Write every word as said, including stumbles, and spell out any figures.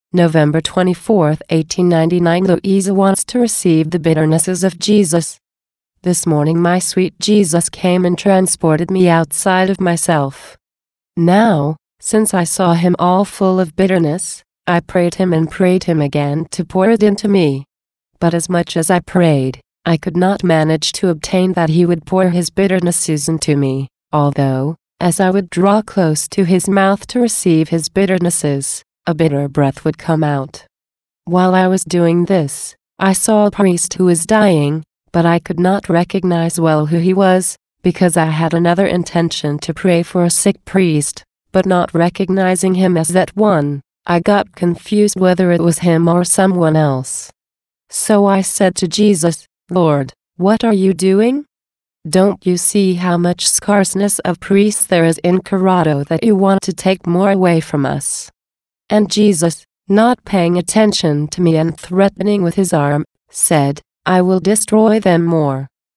November twenty-fourth, eighteen ninety-nine. Louisa wants to receive the bitternesses of Jesus. This morning my sweet Jesus came and transported me outside of myself. Now, since I saw him all full of bitterness, I prayed him and prayed him again to pour it into me. But as much as I prayed, I could not manage to obtain that he would pour his bitternesses into me, although, as I would draw close to his mouth to receive his bitternesses, a bitter breath would come out. While I was doing this, I saw a priest who was dying, but I could not recognize well who he was, because I had another intention to pray for a sick priest, but not recognizing him as that one, I got confused whether it was him or someone else. So I said to Jesus, "Lord, what are you doing? Don't you see how much scarceness of priests there is in Colorado that you want to take more away from us?" And Jesus, not paying attention to me and threatening with his arm, said, "I will destroy them more."